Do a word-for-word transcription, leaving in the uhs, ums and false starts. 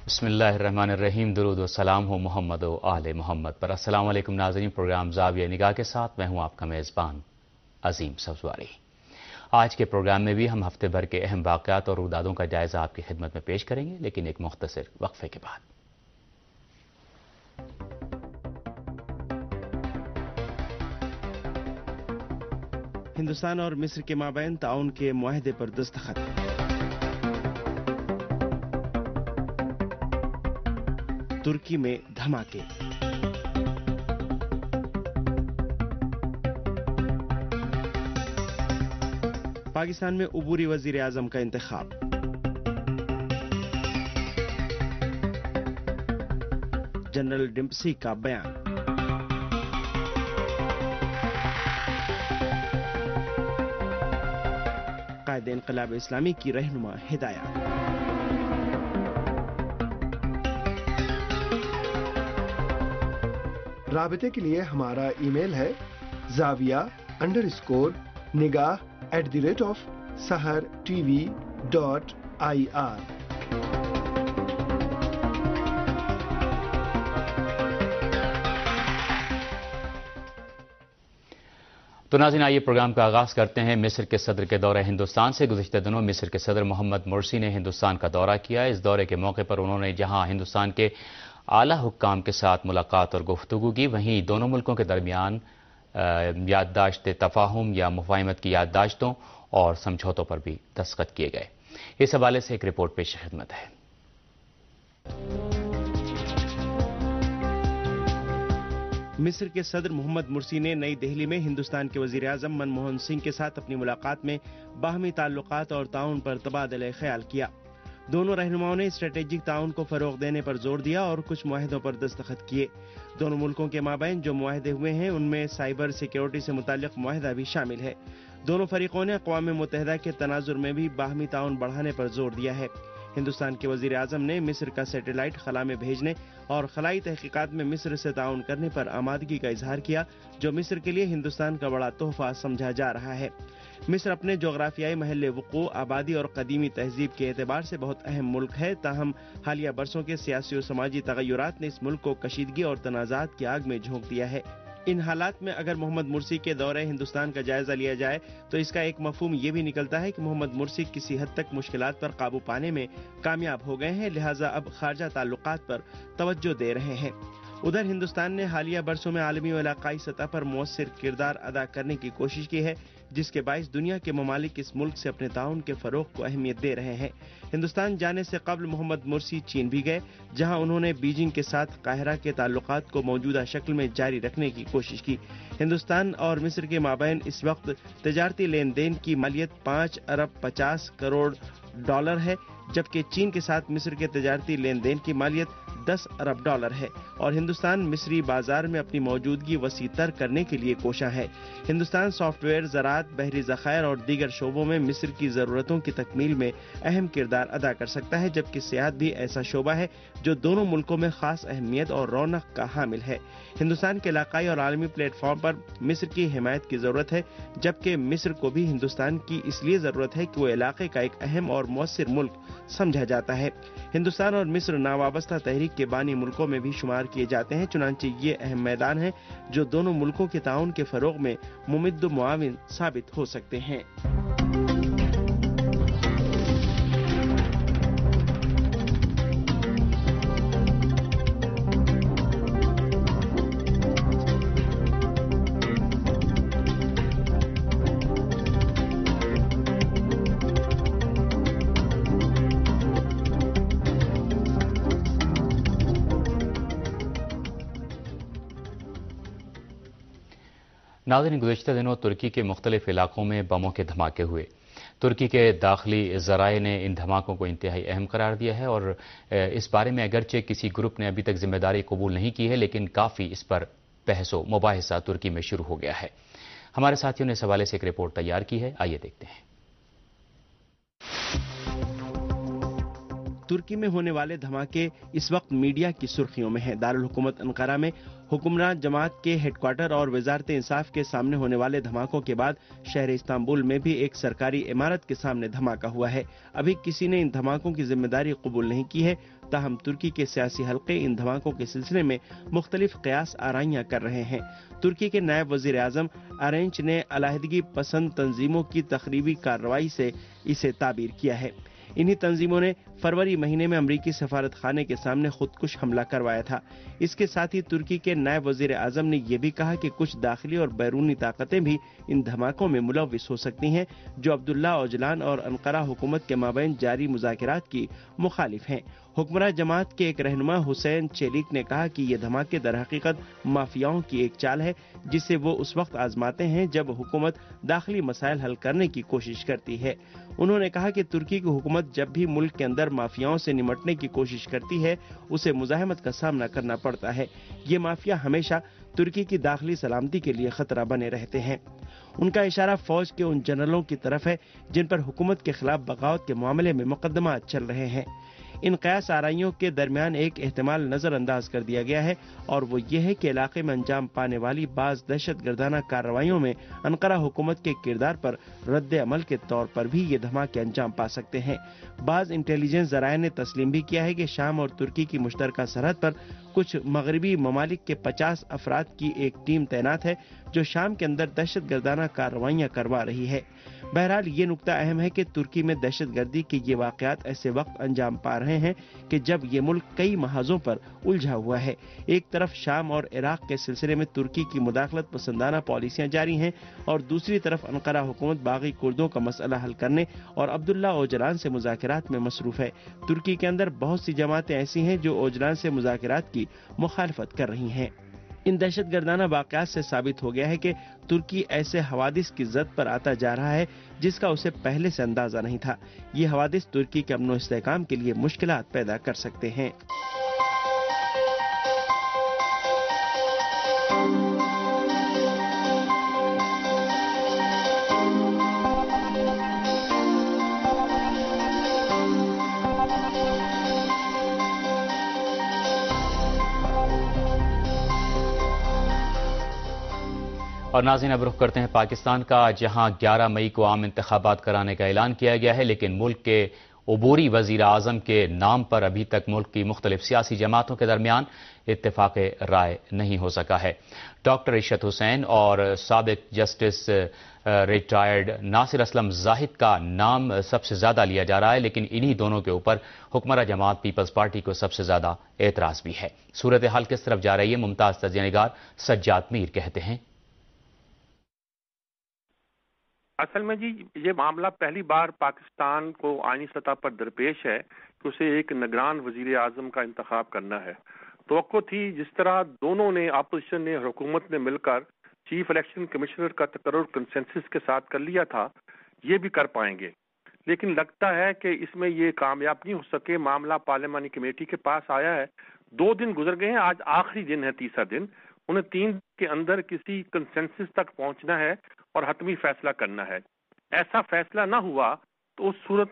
بسم اللہ الرحمن الرحیم، درود و سلام ہو محمد و آل محمد پر۔ السلام علیکم ناظرین، پروگرام زاویہ نگاہ کے ساتھ میں ہوں آپ کا میزبان عظیم سبزواری۔ آج کے پروگرام میں بھی ہم ہفتے بھر کے اہم واقعات اور رودادوں کا جائزہ آپ کی خدمت میں پیش کریں گے، لیکن ایک مختصر وقفے کے بعد۔ ہندوستان اور مصر کے مابین تعاون کے معاہدے پر دستخط۔ ترکی میں دھماکے۔ پاکستان میں عبوری وزیر اعظم کا انتخاب۔ جنرل ڈمپسی کا بیان۔ قائد انقلاب اسلامی کی رہنما ہدایات۔ رابطے کے لیے ہمارا ای میل ہے زاویہ انڈر اسکور نگاہ at the rate of Sahar T V dot I R. تو ناظرین، آئیے پروگرام کا آغاز کرتے ہیں مصر کے صدر کے دورہ ہندوستان سے۔ گزشتہ دنوں مصر کے صدر محمد مرسی نے ہندوستان کا دورہ کیا۔ اس دورے کے موقع پر انہوں نے جہاں ہندوستان کے اعلیٰ حکام کے ساتھ ملاقات اور گفتگو کی، وہیں دونوں ملکوں کے درمیان یادداشت تفاہم یا مفاہمت کی یادداشتوں اور سمجھوتوں پر بھی دستخط کیے گئے۔ اس حوالے سے ایک رپورٹ پیش خدمت ہے۔ مصر کے صدر محمد مرسی نے نئی دہلی میں ہندوستان کے وزیر اعظم منموہن سنگھ کے ساتھ اپنی ملاقات میں باہمی تعلقات اور تعاون پر تبادلہ خیال کیا۔ دونوں رہنماؤں نے اسٹریٹجک تعاون کو فروغ دینے پر زور دیا اور کچھ معاہدوں پر دستخط کیے۔ دونوں ملکوں کے مابین جو معاہدے ہوئے ہیں ان میں سائبر سیکیورٹی سے متعلق معاہدہ بھی شامل ہے۔ دونوں فریقوں نے اقوام متحدہ کے تناظر میں بھی باہمی تعاون بڑھانے پر زور دیا ہے۔ ہندوستان کے وزیر اعظم نے مصر کا سیٹلائٹ خلا میں بھیجنے اور خلائی تحقیقات میں مصر سے تعاون کرنے پر آمادگی کا اظہار کیا، جو مصر کے لیے ہندوستان کا بڑا تحفہ سمجھا جا رہا ہے۔ مصر اپنے جغرافیائی محل وقوع، آبادی اور قدیمی تہذیب کے اعتبار سے بہت اہم ملک ہے، تاہم حالیہ برسوں کے سیاسی و سماجی تغیرات نے اس ملک کو کشیدگی اور تنازعات کی آگ میں جھونک دیا ہے۔ ان حالات میں اگر محمد مرسی کے دورے ہندوستان کا جائزہ لیا جائے تو اس کا ایک مفہوم یہ بھی نکلتا ہے کہ محمد مرسی کسی حد تک مشکلات پر قابو پانے میں کامیاب ہو گئے ہیں، لہٰذا اب خارجہ تعلقات پر توجہ دے رہے ہیں۔ ادھر ہندوستان نے حالیہ برسوں میں عالمی و علاقائی سطح پر مؤثر کردار ادا کرنے کی کوشش کی ہے، جس کے باعث دنیا کے ممالک اس ملک سے اپنے تعاون کے فروغ کو اہمیت دے رہے ہیں۔ ہندوستان جانے سے قبل محمد مرسی چین بھی گئے، جہاں انہوں نے بیجنگ کے ساتھ قاہرہ کے تعلقات کو موجودہ شکل میں جاری رکھنے کی کوشش کی۔ ہندوستان اور مصر کے مابین اس وقت تجارتی لین دین کی مالیت پانچ ارب پچاس کروڑ ڈالر ہے، جبکہ چین کے ساتھ مصر کے تجارتی لین دین کی مالیت دس ارب ڈالر ہے، اور ہندوستان مصری بازار میں اپنی موجودگی وسیع تر کرنے کے لیے کوشاں ہے۔ ہندوستان سافٹ ویئر، زراعت، بحری ذخائر اور دیگر شعبوں میں مصر کی ضرورتوں کی تکمیل میں اہم کردار ادا کر سکتا ہے، جبکہ سیاحت بھی ایسا شعبہ ہے جو دونوں ملکوں میں خاص اہمیت اور رونق کا حامل ہے۔ ہندوستان کے علاقائی اور عالمی پلیٹ فارم پر مصر کی حمایت کی ضرورت ہے، جبکہ مصر کو بھی ہندوستان کی اس لیے ضرورت ہے کہ وہ علاقے کا ایک اہم اور مؤثر ملک سمجھا جاتا ہے۔ ہندوستان اور مصر ناوابستہ تحریک کے بانی ملکوں میں بھی شمار کیے جاتے ہیں، چنانچہ یہ اہم میدان ہے جو دونوں ملکوں کے تعاون کے فروغ میں ممد و معاون ثابت ہو سکتے ہیں۔ ناظرین، گزشتہ دنوں ترکی کے مختلف علاقوں میں بموں کے دھماکے ہوئے۔ ترکی کے داخلی ذرائع نے ان دھماکوں کو انتہائی اہم قرار دیا ہے اور اس بارے میں اگرچہ کسی گروپ نے ابھی تک ذمہ داری قبول نہیں کی ہے، لیکن کافی اس پر بحث و مباحثہ ترکی میں شروع ہو گیا ہے۔ ہمارے ساتھیوں نے اس حوالے سے ایک رپورٹ تیار کی ہے، آئیے دیکھتے ہیں۔ ترکی میں ہونے والے دھماکے اس وقت میڈیا کی سرخیوں میں ہیں۔ دارالحکومت انقرہ میں حکمران جماعت کے ہیڈ کوارٹر اور وزارت انصاف کے سامنے ہونے والے دھماکوں کے بعد شہر استنبول میں بھی ایک سرکاری عمارت کے سامنے دھماکہ ہوا ہے۔ ابھی کسی نے ان دھماکوں کی ذمہ داری قبول نہیں کی ہے، تاہم ترکی کے سیاسی حلقے ان دھماکوں کے سلسلے میں مختلف قیاس آرائیاں کر رہے ہیں۔ ترکی کے نائب وزیر اعظم ارینچ نے علیحدگی پسند تنظیموں کی تخریبی کارروائی سے اسے تعبیر کیا ہے۔ انہی تنظیموں نے فروری مہینے میں امریکی سفارت خانے کے سامنے خودکش حملہ کروایا تھا۔ اس کے ساتھ ہی ترکی کے نائب وزیر اعظم نے یہ بھی کہا کہ کچھ داخلی اور بیرونی طاقتیں بھی ان دھماکوں میں ملوث ہو سکتی ہیں جو عبداللہ اوجلان اور انقرہ حکومت کے مابین جاری مذاکرات کی مخالف ہیں۔ حکمراں جماعت کے ایک رہنما حسین چیلیک نے کہا کہ یہ دھماکے در حقیقت مافیاؤں کی ایک چال ہے جسے وہ اس وقت آزماتے ہیں جب حکومت داخلی مسائل حل کرنے کی کوشش کرتی ہے۔ انہوں نے کہا کہ ترکی کی حکومت جب بھی ملک کے اندر مافیاؤں سے نمٹنے کی کوشش کرتی ہے اسے مزاحمت کا سامنا کرنا پڑتا ہے۔ یہ مافیا ہمیشہ ترکی کی داخلی سلامتی کے لیے خطرہ بنے رہتے ہیں۔ ان کا اشارہ فوج کے ان جنرلوں کی طرف ہے جن پر حکومت کے خلاف بغاوت کے معاملے میں مقدمات چل رہے ہیں۔ ان قیاس آرائیوں کے درمیان ایک احتمال نظر انداز کر دیا گیا ہے اور وہ یہ ہے کہ علاقے میں انجام پانے والی بعض دہشت گردانہ کارروائیوں میں انقرہ حکومت کے کردار پر رد عمل کے طور پر بھی یہ دھماکے انجام پا سکتے ہیں۔ بعض انٹیلیجنس ذرائع نے تسلیم بھی کیا ہے کہ شام اور ترکی کی مشترکہ سرحد پر کچھ مغربی ممالک کے پچاس افراد کی ایک ٹیم تعینات ہے جو شام کے اندر دہشت گردانہ کارروائیاں کروا رہی ہے۔ بہرحال یہ نکتہ اہم ہے کہ ترکی میں دہشت گردی کے یہ واقعات ایسے وقت انجام پا رہے ہیں کہ جب یہ ملک کئی محاذوں پر الجھا ہوا ہے۔ ایک طرف شام اور عراق کے سلسلے میں ترکی کی مداخلت پسندانہ پالیسیاں جاری ہیں اور دوسری طرف انقرہ حکومت باغی کردوں کا مسئلہ حل کرنے اور عبداللہ اوجلان سے مذاکرات میں مصروف ہے۔ ترکی کے اندر بہت سی جماعتیں ایسی ہیں جو اوجلان سے مذاکرات کی مخالفت کر رہی ہیں۔ ان دہشت گردانہ واقعات سے ثابت ہو گیا ہے کہ ترکی ایسے حوادث کی زد پر آتا جا رہا ہے جس کا اسے پہلے سے اندازہ نہیں تھا۔ یہ حوادث ترکی کے امن و استحکام کے لیے مشکلات پیدا کر سکتے ہیں۔ اور ناظرین اب رخ کرتے ہیں پاکستان کا، جہاں گیارہ مئی کو عام انتخابات کرانے کا اعلان کیا گیا ہے، لیکن ملک کے عبوری وزیر اعظم کے نام پر ابھی تک ملک کی مختلف سیاسی جماعتوں کے درمیان اتفاق رائے نہیں ہو سکا ہے۔ ڈاکٹر عشرت حسین اور سابق جسٹس ریٹائرڈ ناصر اسلم زاہد کا نام سب سے زیادہ لیا جا رہا ہے، لیکن انہی دونوں کے اوپر حکمراں جماعت پیپلز پارٹی کو سب سے زیادہ اعتراض بھی ہے۔ صورتحال کس طرف جا رہی ہے، ممتاز تجزیہ نگار سجاد میر کہتے ہیں۔ اصل میں جی یہ معاملہ پہلی بار پاکستان کو آئینی سطح پر درپیش ہے کہ اسے ایک نگران وزیر اعظم کا انتخاب کرنا ہے۔ توقع تھی جس طرح دونوں نے اپوزیشن نے حکومت نے مل کر چیف الیکشن کمشنر کا تقرر کنسنسس کے ساتھ کر لیا تھا، یہ بھی کر پائیں گے، لیکن لگتا ہے کہ اس میں یہ کامیاب نہیں ہو سکے۔ معاملہ پارلیمانی کمیٹی کے پاس آیا ہے، دو دن گزر گئے ہیں، آج آخری دن ہے، تیسرا دن۔ انہیں تین دن کے اندر کسی کنسنسس تک پہنچنا ہے اور حتمی فیصلہ کرنا ہے۔ ایسا فیصلہ نہ ہوا تو اس صورت